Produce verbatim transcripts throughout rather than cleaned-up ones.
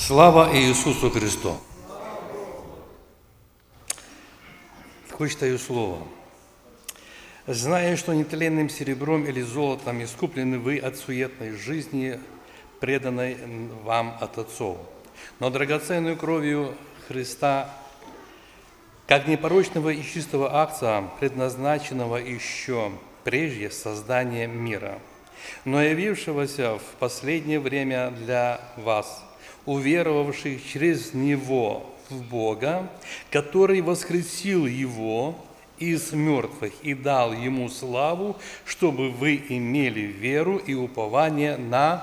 Слава Иисусу Христу! Такое читаю слово. «Зная, что нетленным серебром или золотом искуплены вы от суетной жизни, преданной вам от отцов, но драгоценную кровью Христа, как непорочного и чистого акция, предназначенного еще прежде создания мира, но явившегося в последнее время для вас, уверовавших через Него в Бога, который воскресил Его из мертвых и дал Ему славу, чтобы вы имели веру и упование на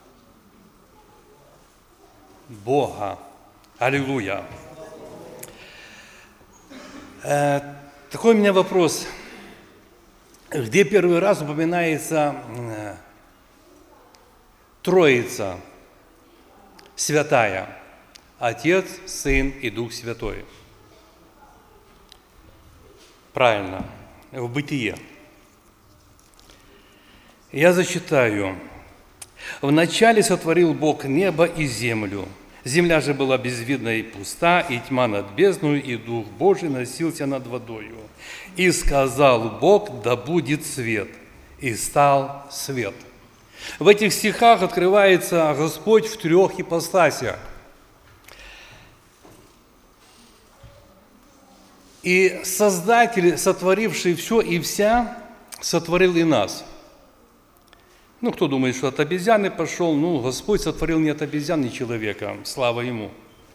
Бога». Аллилуйя! Э, такой у меня вопрос. Где первый раз упоминается э, Троица Святая? Отец, Сын и Дух Святой. Правильно, в Бытие. Я зачитаю. «Вначале сотворил Бог небо и землю. Земля же была безвидна и пуста, и тьма над бездною, и Дух Божий носился над водою. И сказал Бог: да будет свет, и стал свет». В этих стихах открывается Господь в трех ипостасях. И Создатель, сотворивший все и вся, сотворил и нас. Ну, кто думает, что от обезьяны пошел? Ну, Господь сотворил не от обезьян, ни человека. Слава Ему.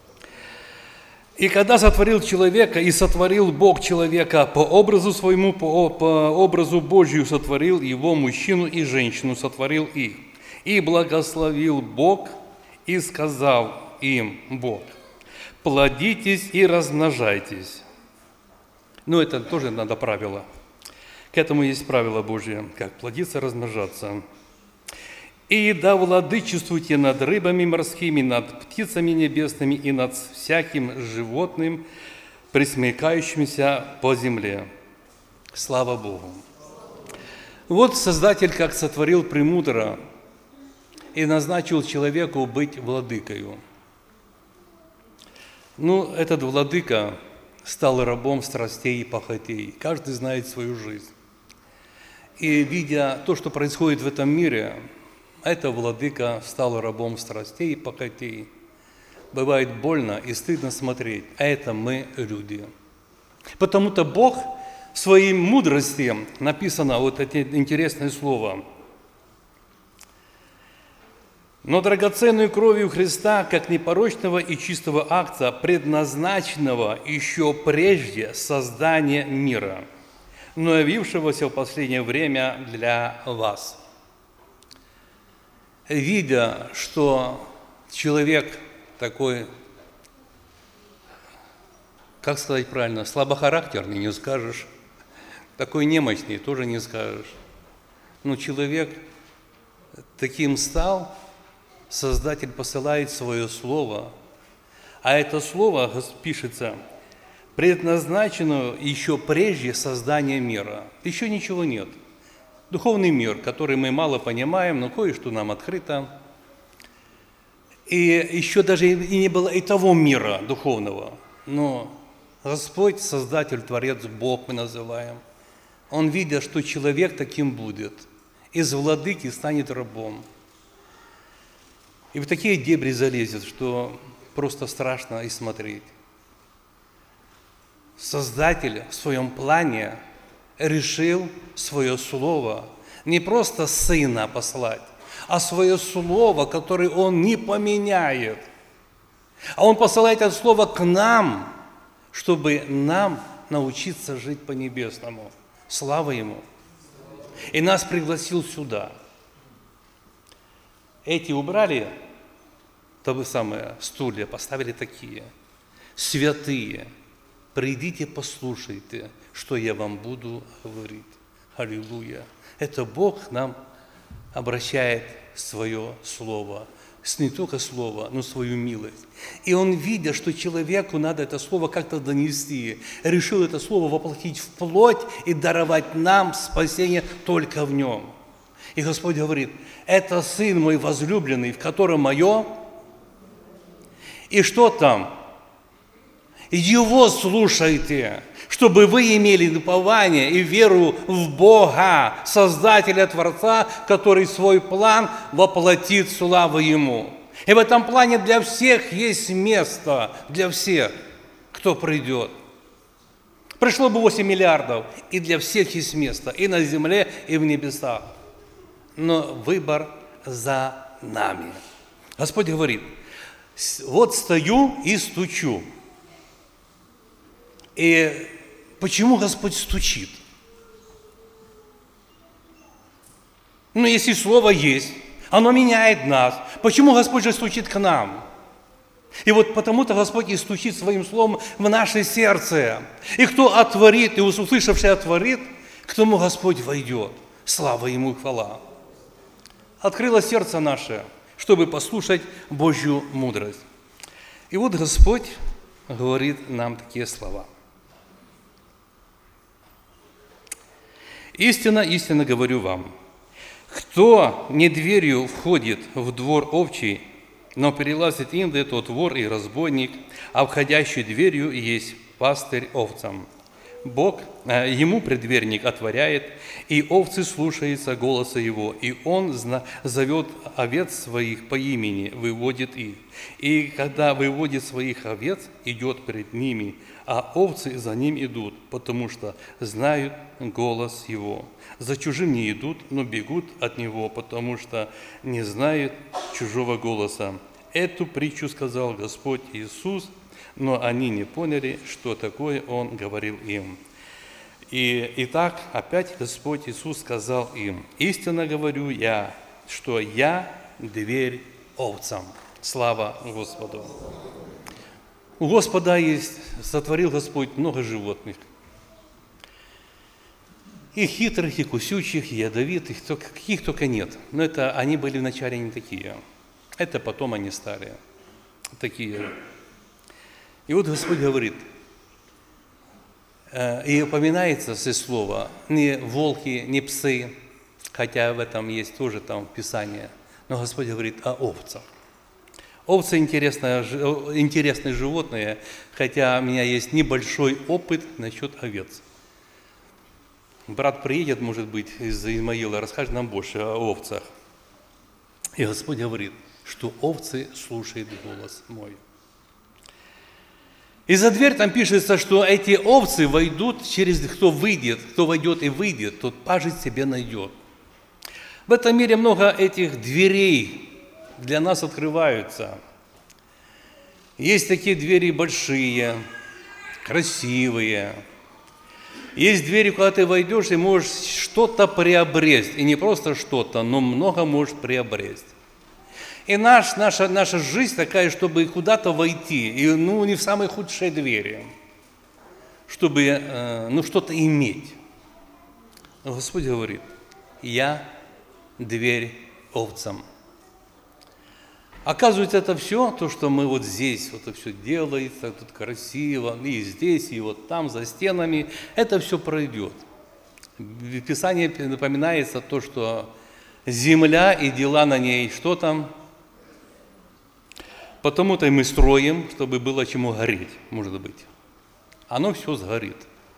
И когда сотворил человека, и сотворил Бог человека по образу своему, по, по образу Божию сотворил его, мужчину и женщину сотворил их. И благословил Бог, и сказал им Бог: плодитесь и размножайтесь. Ну, это тоже надо правило. К этому есть правило Божье, как плодиться, размножаться. «И да владычествуйте над рыбами морскими, над птицами небесными и над всяким животным, пресмыкающимся по земле». Слава Богу! Вот Создатель как сотворил премудро и назначил человеку быть владыкою. Ну, этот владыка стал рабом страстей и похотей. Каждый знает свою жизнь. И видя то, что происходит в этом мире, этот владыка стал рабом страстей и похотей. Бывает больно и стыдно смотреть, а это мы люди. Потому-то Бог в своей мудрости, написано вот это интересное слово: «Но драгоценную кровью Христа, как непорочного и чистого акта, предназначенного еще прежде создания мира, но явившегося в последнее время для вас». Видя, что человек такой, как сказать правильно, слабохарактерный, не скажешь, такой немощный, тоже не скажешь. Но человек таким стал, Создатель посылает свое слово, а это слово пишется: предназначено еще прежде создания мира. Еще ничего нет. Духовный мир, который мы мало понимаем, но кое-что нам открыто. И еще даже и не было и того мира духовного. Но Господь, Создатель, Творец, Бог мы называем, Он, видя, что человек таким будет, из владыки станет рабом. И в такие дебри залезет, что просто страшно и смотреть. Создатель в своем плане решил свое слово не просто Сына послать, а свое слово, которое Он не поменяет. А Он посылает это слово к нам, чтобы нам научиться жить по-небесному. Слава Ему! И нас пригласил сюда. Эти убрали то же самое стулья, поставили такие: святые, придите, послушайте, что я вам буду говорить. Аллилуйя! Это Бог нам обращает свое слово. Не только слово, но свою милость. И Он, видя, что человеку надо это слово как-то донести, решил это слово воплотить в плоть и даровать нам спасение только в Нем. И Господь говорит: это Сын мой возлюбленный, в котором мое И что там? Его слушайте, чтобы вы имели упование и веру в Бога, Создателя, Творца, который свой план воплотит славу Ему. И в этом плане для всех есть место, для всех, кто придет. Пришло бы восемь миллиардов, и для всех есть место, и на земле, и в небесах. Но выбор за нами. Господь говорит, вот стою и стучу. И почему Господь стучит? Ну, если Слово есть, оно меняет нас. Почему Господь же стучит к нам? И вот потому-то Господь и стучит Своим Словом в наше сердце. И кто отворит, и услышавший отворит, к тому Господь войдет. Слава Ему и хвала. Открыло сердце наше, чтобы послушать Божью мудрость. И вот Господь говорит нам такие слова. Истинно, истинно говорю вам, кто не дверью входит в двор овчий, но перелазит инды, тот вор и разбойник, а входящий дверью есть пастырь овцам. Бог, э, ему предверник отворяет, и овцы слушаются голоса его, и он зна- зовет овец своих по имени, выводит их. И когда выводит своих овец, идет перед ними, а овцы за ним идут, потому что знают голос его. За чужим не идут, но бегут от него, потому что не знают чужого голоса. Эту притчу сказал Господь Иисус, но они не поняли, что такое Он говорил им. И итак, опять Господь Иисус сказал им, «Истинно говорю я, что я дверь овцам». Слава Господу! У Господа есть, сотворил Господь много животных. И хитрых, и кусючих, и ядовитых, каких только нет. Но это они были вначале не такие. Это потом они стали такие. И вот Господь говорит, и упоминается все слово, не волки, не псы, хотя в этом есть тоже там Писание, но Господь говорит о овцах. Овцы интересное, интересные животные, хотя у меня есть небольшой опыт насчет овец. Брат приедет, может быть, из Измаила, расскажет нам больше о овцах. И Господь говорит, что овцы слушают голос мой. И за дверь там пишется, что эти овцы войдут через, кто выйдет, кто войдет и выйдет, тот пажить себе найдет. В этом мире много этих дверей для нас открываются. Есть такие двери большие, красивые. Есть двери, куда ты войдешь и можешь что-то приобрести. И не просто что-то, но много можешь приобрести. И наш, наша, наша жизнь такая, чтобы куда-то войти, и ну, не в самые худшие двери, чтобы э, ну, что-то иметь. Но Господь говорит, я дверь овцам. Оказывается, это все, то, что мы вот здесь, вот это все делается, тут красиво, и здесь, и вот там, за стенами, это все пройдет. В Писании напоминается то, что земля и дела на ней, что там? Потому-то и мы строим, чтобы было чему гореть, может быть. Оно все сгорит.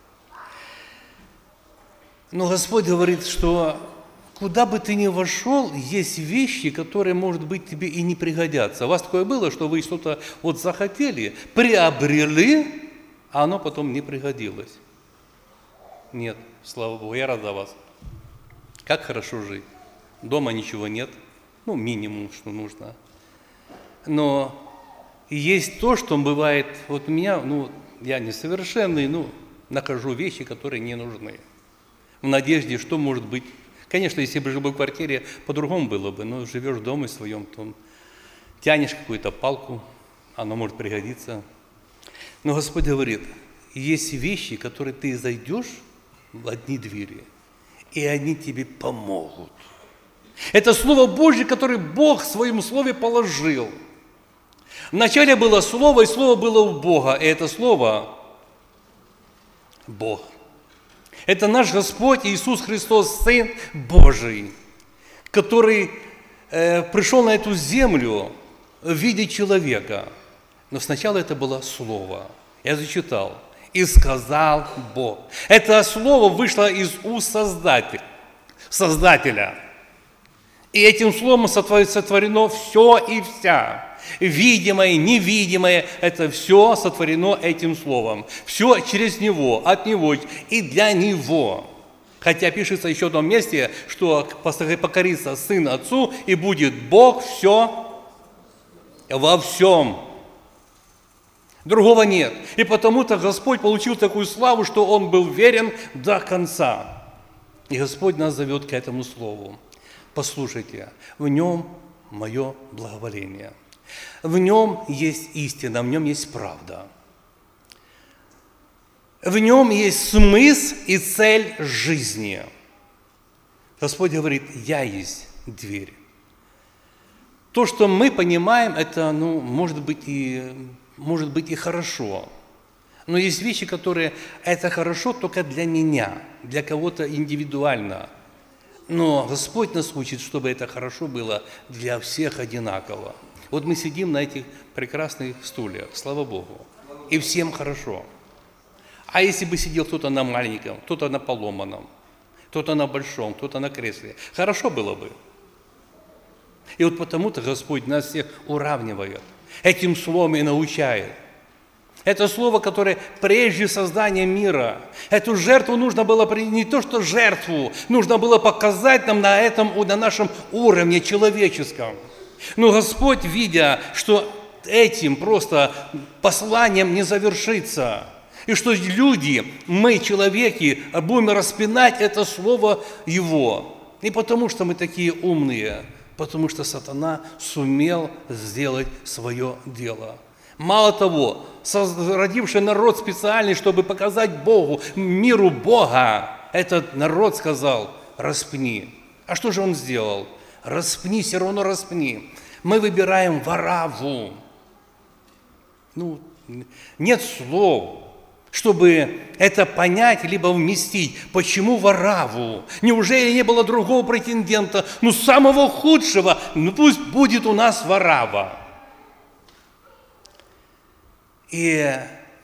Но Господь говорит, что куда бы ты ни вошел, есть вещи, которые, может быть, тебе и не пригодятся. У вас такое было, что вы что-то вот захотели, приобрели, а оно потом не пригодилось? Нет, слава Богу, я рад за вас. Как хорошо жить. Дома ничего нет, ну, минимум, что нужно. Но есть то, что бывает, вот у меня, ну, я несовершенный, ну, нахожу вещи, которые не нужны. В надежде, что может быть. Конечно, если бы жил бы в квартире, по-другому было бы, но живешь в доме своем, то тянешь какую-то палку, она может пригодиться. Но Господь говорит, есть вещи, которые ты зайдешь в одни двери, и они тебе помогут. Это Слово Божье, которое Бог в Своем Слове положил. Вначале было Слово, и Слово было у Бога, и это Слово – Бог. Это наш Господь Иисус Христос, Сын Божий, который э, пришел на эту землю в виде человека, Но сначала это было слово. Я зачитал. «И сказал Бог». Это слово вышло из уст Создателя. Создателя. И этим словом сотворено все и вся. Видимое, невидимое, это все сотворено этим словом. Все через Него, от Него и для Него. Хотя пишется еще в одном месте, что покорится Сын Отцу, и будет Бог все во всем. Другого нет. И потому-то Господь получил такую славу, что Он был верен до конца. И Господь нас зовет к этому слову. Послушайте, в нем мое благоволение. В нем есть истина, в нем есть правда. В нем есть смысл и цель жизни. Господь говорит, я есть дверь. То, что мы понимаем, это, ну, может быть и, может быть и хорошо. Но есть вещи, которые это хорошо только для меня, для кого-то индивидуально. Но Господь нас учит, чтобы это хорошо было для всех одинаково. Вот мы сидим на этих прекрасных стульях, слава Богу, и всем хорошо. А если бы сидел кто-то на маленьком, кто-то на поломанном, кто-то на большом, кто-то на кресле, хорошо было бы. И вот потому-то Господь нас всех уравнивает, этим словом и научает. Это слово, которое прежде создания мира. Эту жертву нужно было, не то что жертву, нужно было показать нам на этом, на нашем уровне человеческом. Но Господь, видя, что этим просто посланием не завершится, и что люди, мы, человеки, будем распинать это слово Его. Не потому, что мы такие умные, потому что сатана сумел сделать свое дело. Мало того, родивший народ специальный, чтобы показать Богу, миру Бога, этот народ сказал, распни. А что же он сделал? Распни, все равно распни. Мы выбираем Варавву. Ну, нет слов, чтобы это понять, либо вместить. Почему Варавву? Неужели не было другого претендента? Ну, самого худшего, ну пусть будет у нас Варава. И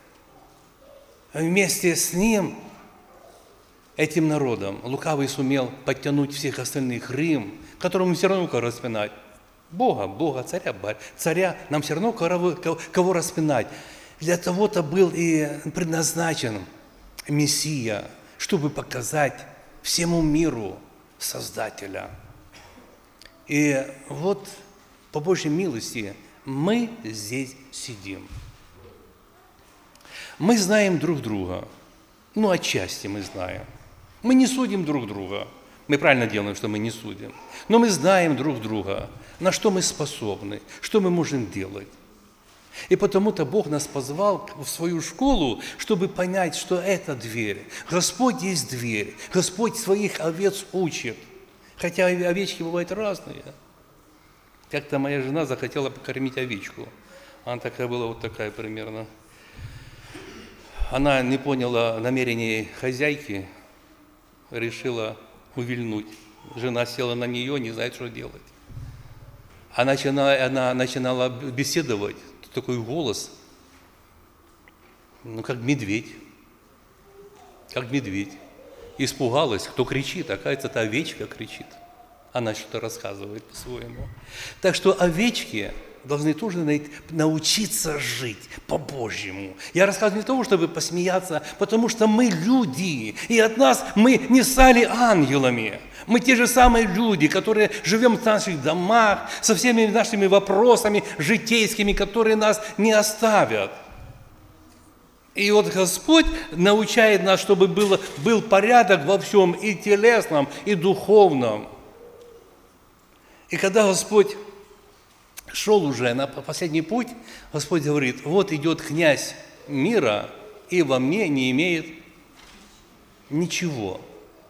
вместе с ним, этим народом, лукавый сумел подтянуть всех остальных, Рим, которому все равно кого распинать. Бога, Бога, царя, царя, нам все равно кого, кого распинать. Для того-то был и предназначен Мессия, чтобы показать всему миру Создателя. И вот по Божьей милости мы здесь сидим. Мы знаем друг друга, ну, отчасти мы знаем. Мы не судим друг друга. Мы правильно делаем, что мы не судим. Но мы знаем друг друга, на что мы способны, что мы можем делать. И потому-то Бог нас позвал в свою школу, чтобы понять, что это дверь. Господь есть дверь. Господь своих овец учит. Хотя овечки бывают разные. Как-то моя жена захотела покормить овечку. Она такая была, вот такая примерно. Она не поняла намерений хозяйки, решила увильнуть. Жена села на нее, не знает, что делать. А начинала, она начинала беседовать, такой голос, ну, как медведь, как медведь. Испугалась, кто кричит, оказывается, это овечка кричит. Она что-то рассказывает по-своему. Так что овечки должны тоже научиться жить по-божьему. Я рассказываю не для того, чтобы посмеяться, потому что мы люди, и от нас мы не стали ангелами. Мы те же самые люди, которые живем в наших домах, со всеми нашими вопросами житейскими, которые нас не оставят. И вот Господь научает нас, чтобы было, был порядок во всем, и телесном, и духовном. И когда Господь шел уже на последний путь, Господь говорит, вот идет князь мира, и во мне не имеет ничего.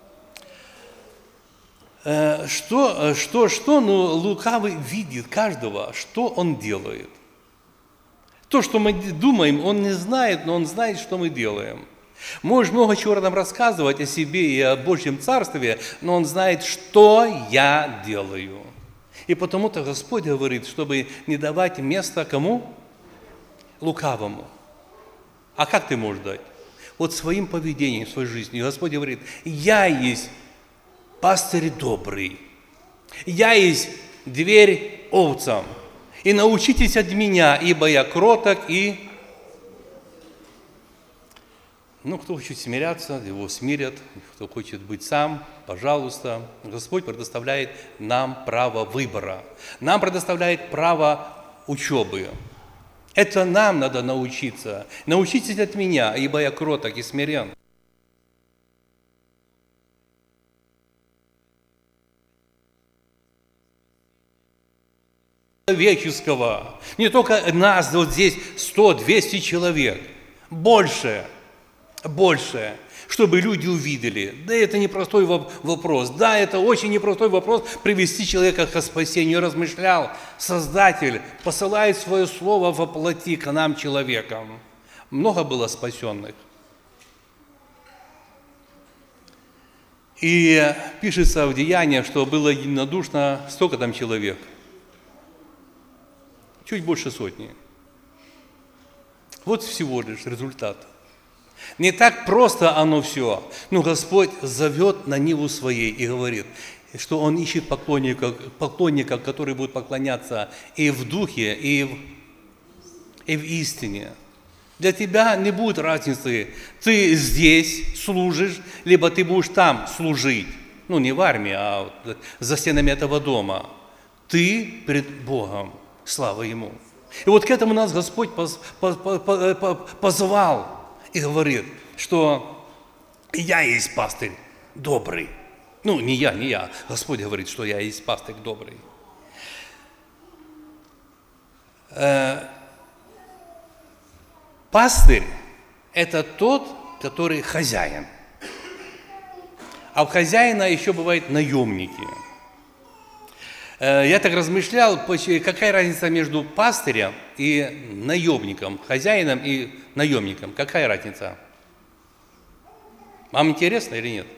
Что, что, что, ну, лукавый видит каждого, что он делает. То, что мы думаем, он не знает, но он знает, что мы делаем. Можешь много чего нам рассказывать о себе и о Божьем Царстве, но он знает, что я делаю. И потому-то Господь говорит, чтобы не давать места кому? лукавому. А как ты можешь дать? Вот своим поведением, в своей жизни. И Господь говорит, я есть пастырь добрый, я есть дверь овцам. И научитесь от меня, ибо я кроток и... Ну, кто хочет смиряться, его смирят, кто хочет быть сам, пожалуйста. Господь предоставляет нам право выбора. Нам предоставляет право учебы. Это нам надо научиться. Научитесь от меня, ибо я кроток и смирен. Человеческого. Не только нас, вот здесь сто-двести человек. Больше. Больше. Чтобы люди увидели. Да, это непростой вопрос. Да, это очень непростой вопрос привести человека к спасению. Размышлял. Создатель посылает свое слово во плоти к нам, человекам. Много было спасенных. И пишется в Деяниях, что было единодушно, столько там человек? Чуть больше сотни. Вот всего лишь результат. Не так просто оно все, но Господь зовет на Ниву своей и говорит, что Он ищет поклонников, поклонников, которые будут поклоняться и в духе, и в, и в истине. Для тебя не будет разницы, ты здесь служишь, либо ты будешь там служить. Ну, не в армии, а за стенами этого дома. Ты пред Богом, слава Ему. И вот к этому нас Господь позвал. И говорит, что я есть пастырь добрый. Ну, не я, не я. Господь говорит, что я есть пастырь добрый. Э, пастырь – это тот, который хозяин. А у хозяина еще бывают наемники. Э, я так размышлял, какая разница между пастырем и наемником, хозяином и наемником. Какая разница? Вам интересно или нет?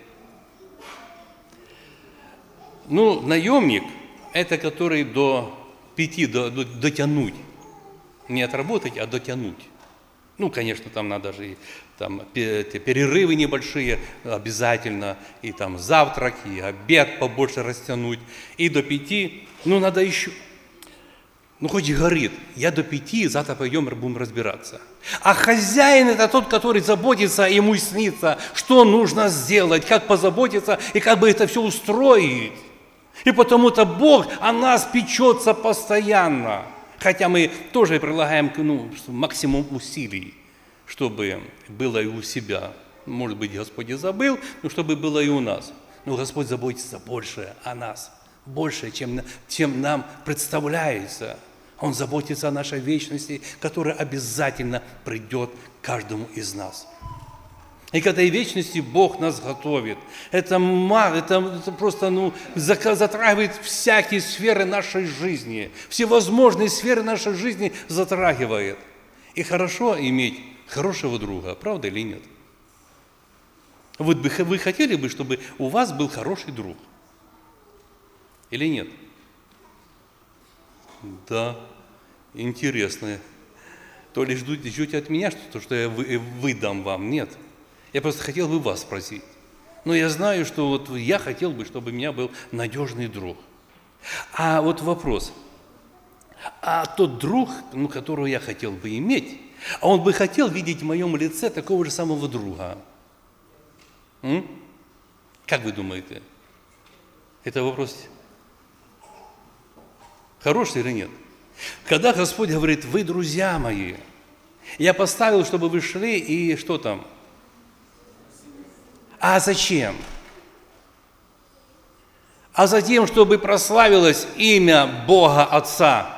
Ну, наемник – это который до пяти до, до, дотянуть. Не отработать, а дотянуть. Ну, конечно, там надо же и там, перерывы небольшие обязательно, и там завтрак, и обед побольше растянуть. И до пяти, ну, надо еще... Ну, хоть и говорит, я до пяти, завтра пойдем будем разбираться. А хозяин – это тот, который заботится, ему снится, что нужно сделать, как позаботиться и как бы это все устроить. И потому-то Бог о нас печется постоянно. Хотя мы тоже прилагаем ну, максимум усилий, чтобы было и у себя. Может быть, Господь и забыл, но чтобы было и у нас. Но Господь заботится больше о нас, больше, чем, чем нам представляется. Он заботится о нашей вечности, которая обязательно придет каждому из нас. И к этой вечности Бог нас готовит. Это, это, это просто ну, затрагивает всякие сферы нашей жизни. Всевозможные сферы нашей жизни затрагивает. И хорошо иметь хорошего друга, правда или нет? Вы, вы хотели бы, чтобы у вас был хороший друг? Или нет? Да, интересно. То ли ждете, ждете от меня что-то, что я вы, выдам вам? Нет. Я просто хотел бы вас спросить. Но я знаю, что вот я хотел бы, чтобы у меня был надежный друг. А вот вопрос. А тот друг, ну, которого я хотел бы иметь, а он бы хотел видеть в моем лице такого же самого друга? М? Как вы думаете? Это вопрос хороший или нет? Когда Господь говорит, вы друзья мои, я поставил, чтобы вы шли, и что там? А зачем? А затем, чтобы прославилось имя Бога Отца.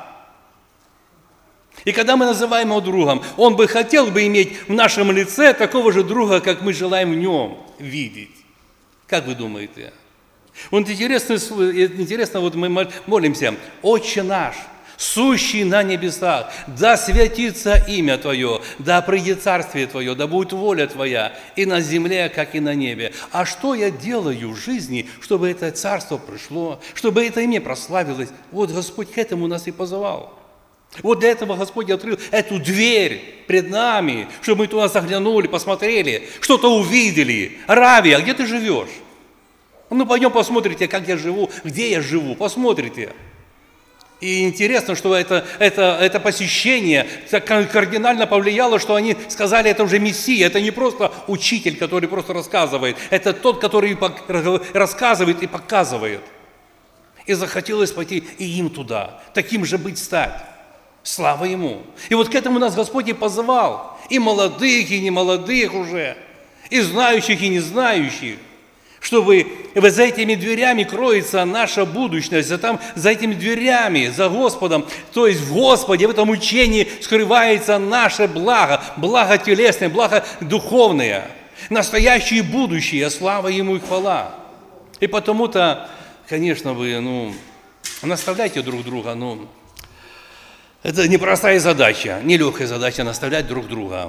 И когда мы называем его другом, он бы хотел бы иметь в нашем лице такого же друга, как мы желаем в нем видеть. Как вы думаете? Вот интересно, интересно, вот мы молимся, «Отче наш, сущий на небесах, да святится имя Твое, да придет царствие Твое, да будет воля Твоя и на земле, как и на небе». А что я делаю в жизни, чтобы это царство пришло, чтобы это имя прославилось? Вот Господь к этому нас и позывал. Вот для этого Господь открыл эту дверь пред нами, чтобы мы туда заглянули, посмотрели, что-то увидели. Рави, а где ты живешь? Ну, пойдем посмотрите, как я живу, где я живу, посмотрите. И интересно, что это, это, это посещение так кардинально повлияло, что они сказали, это уже Мессия, это не просто учитель, который просто рассказывает, это тот, который рассказывает и показывает. И захотелось пойти и им туда, таким же быть стать. Слава Ему. И вот к этому нас Господь и позывал, и молодых, и немолодых уже, и знающих, и не знающих. Чтобы за этими дверями кроется наша будущность, а там за этими дверями, за Господом, то есть в Господе, в этом учении скрывается наше благо, благо телесное, благо духовное, настоящее и будущее, слава Ему и хвала. И потому-то, конечно, вы, ну, наставляйте друг друга, ну, это непростая задача, нелегкая задача наставлять друг друга.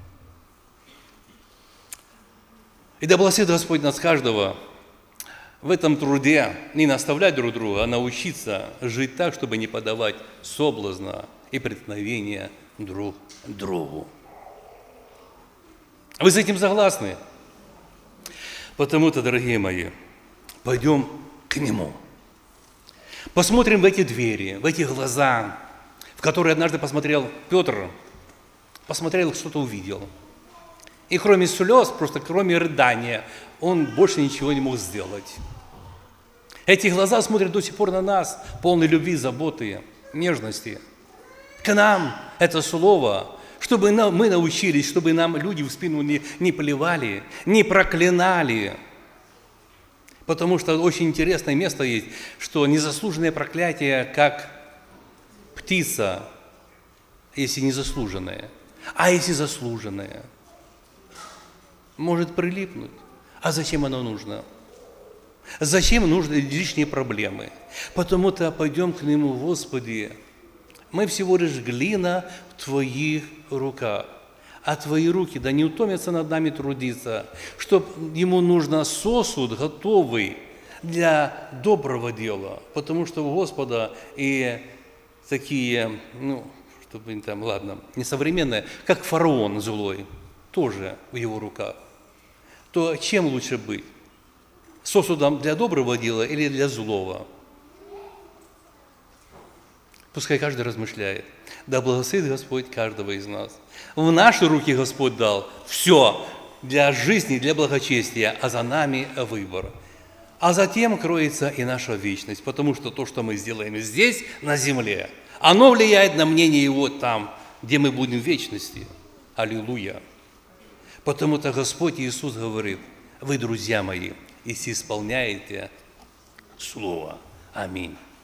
И да благословит Господь нас каждого в этом труде не наставлять друг друга, а научиться жить так, чтобы не подавать соблазна и преткновения друг другу. Вы с этим согласны? Потому-то, дорогие мои, пойдем к Нему. Посмотрим в эти двери, в эти глаза, в которые однажды посмотрел Петр, посмотрел, что-то увидел. И кроме слез, просто кроме рыдания, он больше ничего не мог сделать. Эти глаза смотрят до сих пор на нас, полные любви, заботы, нежности. К нам это слово, чтобы мы научились, чтобы нам люди в спину не, не плевали, не проклинали. Потому что очень интересное место есть, что незаслуженное проклятие, как птица, если незаслуженное, а если заслуженное, может прилипнуть. А зачем оно нужно? Зачем нужны лишние проблемы? Потому-то пойдем к Нему, Господи, мы всего лишь глина в Твоих руках. А Твои руки, да не утомятся над нами трудиться, чтоб Ему нужно сосуд готовый для доброго дела. Потому что у Господа и такие, ну, чтобы там, ладно, несовременные, как фараон злой, тоже в Его руках. То чем лучше быть? Сосудом для доброго дела или для злого? Пускай каждый размышляет. Да благословит Господь каждого из нас. В наши руки Господь дал все для жизни, для благочестия, а за нами выбор. А затем кроется и наша вечность, потому что то, что мы сделаем здесь, на земле, оно влияет на мнение Его там, где мы будем в вечности. Аллилуйя! Потому-то Господь Иисус говорит: вы, друзья мои, если исполняете Слово. Аминь.